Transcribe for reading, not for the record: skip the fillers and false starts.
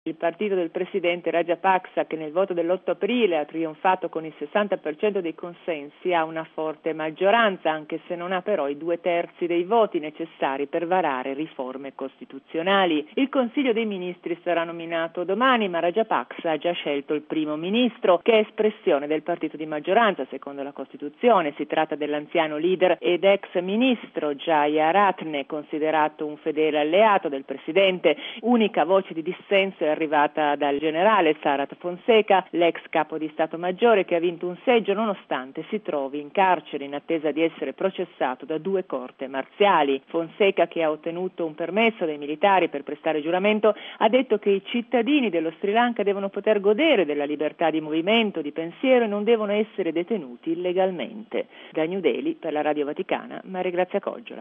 Il partito del presidente Rajapaksa, che nel voto dell'8 aprile ha trionfato con il 60% dei consensi, ha una forte maggioranza, anche se non ha però i 2/3 dei voti necessari per varare riforme costituzionali. Il Consiglio dei Ministri sarà nominato domani, ma Rajapaksa ha già scelto il primo ministro, che è espressione del partito di maggioranza, secondo la Costituzione. Si tratta dell'anziano leader ed ex ministro Jayaratne, considerato un fedele alleato del presidente. Unica voce di dissenso è arrivata dal generale Sarath Fonseca, l'ex capo di Stato Maggiore, che ha vinto un seggio nonostante si trovi in carcere in attesa di essere processato da 2 corti marziali. Fonseca, che ha ottenuto un permesso dai militari per prestare giuramento, ha detto che i cittadini dello Sri Lanka devono poter godere della libertà di movimento, di pensiero e non devono essere detenuti illegalmente. Da New Delhi, per la Radio Vaticana, Maria Grazia Coggiola.